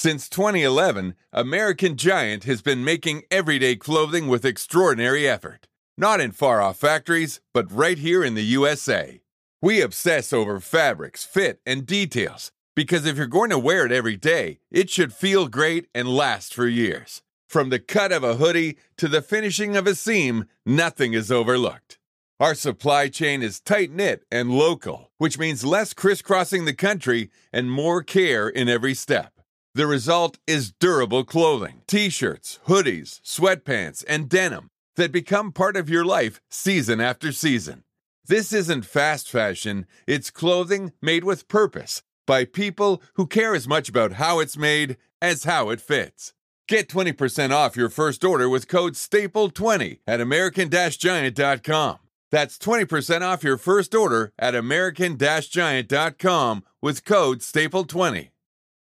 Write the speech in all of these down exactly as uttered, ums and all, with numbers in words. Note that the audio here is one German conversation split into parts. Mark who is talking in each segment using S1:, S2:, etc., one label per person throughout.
S1: Since twenty eleven, American Giant has been making everyday clothing with extraordinary effort. Not in far-off factories, but right here in the U S A. We obsess over fabrics, fit, and details, because if you're going to wear it every day, it should feel great and last for years. From the cut of a hoodie to the finishing of a seam, nothing is overlooked. Our supply chain is tight-knit and local, which means less crisscrossing the country and more care in every step. The result is durable clothing, t-shirts, hoodies, sweatpants, and denim that become part of your life season after season. This isn't fast fashion, it's clothing made with purpose by people who care as much about how it's made as how it fits. Get twenty percent off your first order with code staple twenty at American Giant dot com. That's twenty percent off your first order at American Giant dot com with code staple twenty.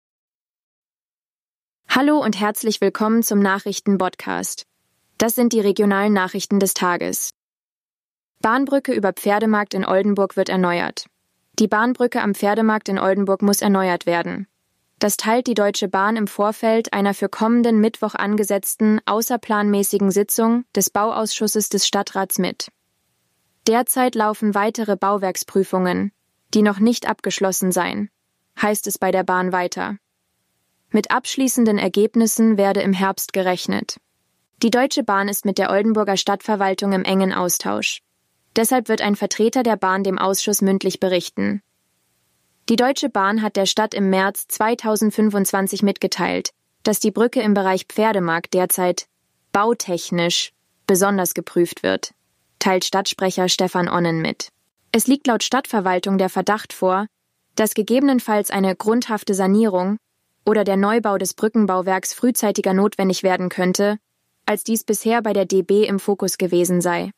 S2: Hallo und herzlich willkommen zum Nachrichten-Podcast. Das sind die regionalen Nachrichten des Tages. Bahnbrücke über Pferdemarkt in Oldenburg wird erneuert. Die Bahnbrücke am Pferdemarkt in Oldenburg muss erneuert werden. Das teilt die Deutsche Bahn im Vorfeld einer für kommenden Mittwoch angesetzten außerplanmäßigen Sitzung des Bauausschusses des Stadtrats mit. Derzeit laufen weitere Bauwerksprüfungen, die noch nicht abgeschlossen seien, heißt es bei der Bahn weiter. Mit abschließenden Ergebnissen werde im Herbst gerechnet. Die Deutsche Bahn ist mit der Oldenburger Stadtverwaltung im engen Austausch. Deshalb wird ein Vertreter der Bahn dem Ausschuss mündlich berichten. Die Deutsche Bahn hat der Stadt im März zweitausendfünfundzwanzig mitgeteilt, dass die Brücke im Bereich Pferdemarkt derzeit bautechnisch besonders geprüft wird, teilt Stadtsprecher Stefan Onnen mit. Es liegt laut Stadtverwaltung der Verdacht vor, dass gegebenenfalls eine grundhafte Sanierung oder der Neubau des Brückenbauwerks frühzeitiger notwendig werden könnte, als dies bisher bei der D B im Fokus gewesen sei.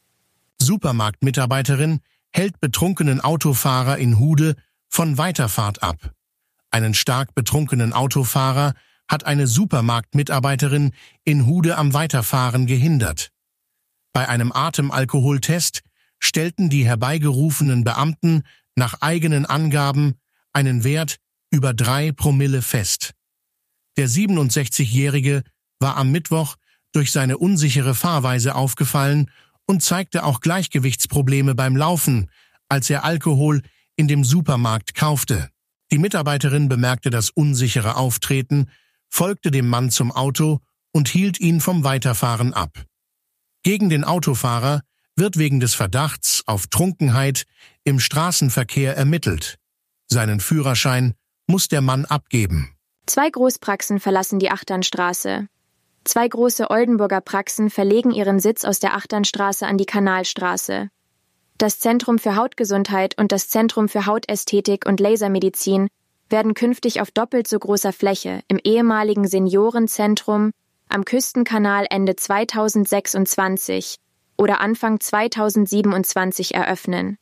S3: Supermarktmitarbeiterin hält betrunkenen Autofahrer in Hude von Weiterfahrt ab. Einen stark betrunkenen Autofahrer hat eine Supermarktmitarbeiterin in Hude am Weiterfahren gehindert. Bei einem Atemalkoholtest stellten die herbeigerufenen Beamten nach eigenen Angaben einen Wert über drei Promille fest. Der siebenundsechzigjährige war am Mittwoch durch seine unsichere Fahrweise aufgefallen und zeigte auch Gleichgewichtsprobleme beim Laufen, als er Alkohol in dem Supermarkt kaufte. Die Mitarbeiterin bemerkte das unsichere Auftreten, folgte dem Mann zum Auto und hielt ihn vom Weiterfahren ab. Gegen den Autofahrer wird wegen des Verdachts auf Trunkenheit im Straßenverkehr ermittelt. Seinen Führerschein muss der Mann abgeben.
S2: Zwei Großpraxen verlassen die Achternstraße. Zwei große Oldenburger Praxen verlegen ihren Sitz aus der Achternstraße an die Kanalstraße. Das Zentrum für Hautgesundheit und das Zentrum für Hautästhetik und Lasermedizin werden künftig auf doppelt so großer Fläche im ehemaligen Seniorenzentrum am Küstenkanal Ende zweitausendsechsundzwanzig oder Anfang zweitausendsiebenundzwanzig eröffnen.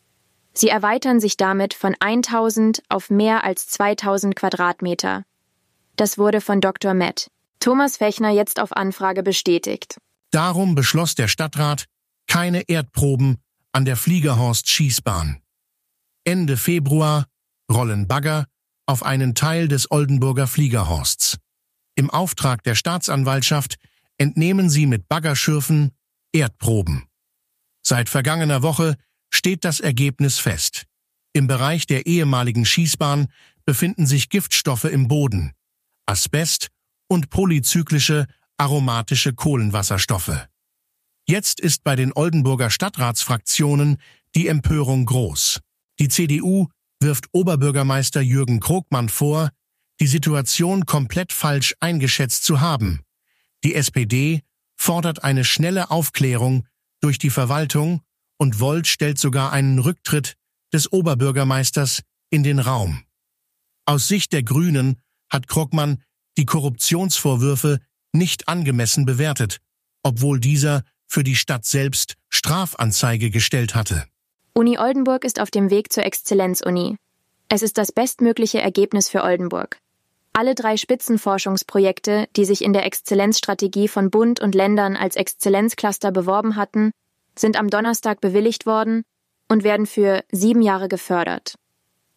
S2: Sie erweitern sich damit von tausend auf mehr als zweitausend Quadratmeter. Das wurde von Doktor Med Thomas Fechner jetzt auf Anfrage bestätigt.
S3: Darum beschloss der Stadtrat keine Erdproben an der Fliegerhorst-Schießbahn. Ende Februar rollen Bagger auf einen Teil des Oldenburger Fliegerhorsts. Im Auftrag der Staatsanwaltschaft entnehmen sie mit Baggerschürfen Erdproben. Seit vergangener Woche steht das Ergebnis fest. Im Bereich der ehemaligen Schießbahn befinden sich Giftstoffe im Boden, Asbest und polyzyklische aromatische Kohlenwasserstoffe. Jetzt ist bei den Oldenburger Stadtratsfraktionen die Empörung groß. Die C D U wirft Oberbürgermeister Jürgen Krogmann vor, die Situation komplett falsch eingeschätzt zu haben. Die S P D fordert eine schnelle Aufklärung durch die Verwaltung und Volt stellt sogar einen Rücktritt des Oberbürgermeisters in den Raum. Aus Sicht der Grünen hat Krogmann die Korruptionsvorwürfe nicht angemessen bewertet, obwohl dieser für die Stadt selbst Strafanzeige gestellt hatte.
S2: Uni Oldenburg ist auf dem Weg zur Exzellenzuni. Es ist das bestmögliche Ergebnis für Oldenburg. Alle drei Spitzenforschungsprojekte, die sich in der Exzellenzstrategie von Bund und Ländern als Exzellenzcluster beworben hatten, sind am Donnerstag bewilligt worden und werden für sieben Jahre gefördert.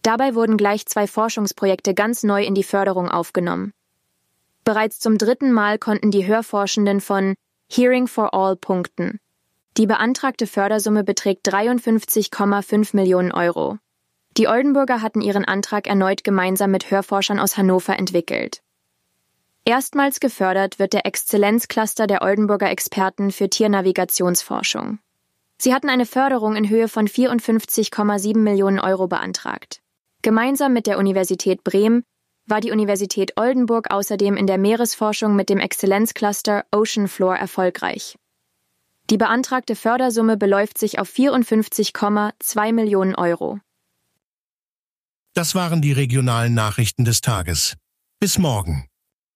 S2: Dabei wurden gleich zwei Forschungsprojekte ganz neu in die Förderung aufgenommen. Bereits zum dritten Mal konnten die Hörforschenden von Hearing for All punkten. Die beantragte Fördersumme beträgt dreiundfünfzig Komma fünf Millionen Euro. Die Oldenburger hatten ihren Antrag erneut gemeinsam mit Hörforschern aus Hannover entwickelt. Erstmals gefördert wird der Exzellenzcluster der Oldenburger Experten für Tiernavigationsforschung. Sie hatten eine Förderung in Höhe von vierundfünfzig Komma sieben Millionen Euro beantragt. Gemeinsam mit der Universität Bremen war die Universität Oldenburg außerdem in der Meeresforschung mit dem Exzellenzcluster Ocean Floor erfolgreich. Die beantragte Fördersumme beläuft sich auf vierundfünfzig Komma zwei Millionen Euro.
S3: Das waren die regionalen Nachrichten des Tages. Bis morgen.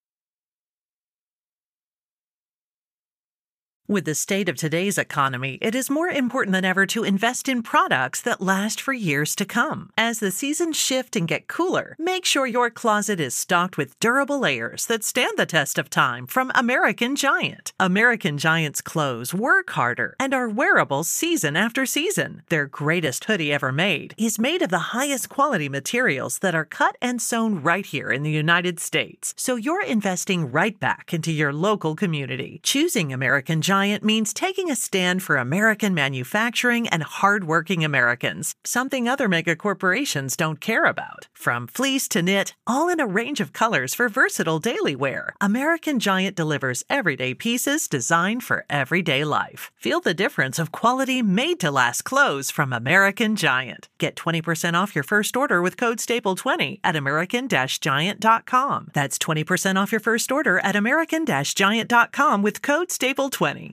S4: With the state of today's economy, it is more important than ever to invest in products that last for years to come. As the seasons shift and get cooler, make sure your closet is stocked with durable layers that stand the test of time from American Giant. American Giant's clothes work harder and are wearable season after season. Their greatest hoodie ever made is made of the highest quality materials that are cut and sewn right here in the United States. So you're investing right back into your local community. Choosing American Giant means taking a stand for American manufacturing and hardworking Americans, something other mega corporations don't care about. From fleece to knit, all in a range of colors for versatile daily wear, American Giant delivers everyday pieces designed for everyday life. Feel the difference of quality made-to-last clothes from American Giant. Get twenty percent off your first order with code staple twenty at american giant dot com. That's twenty percent off your first order at american giant dot com with code staple twenty.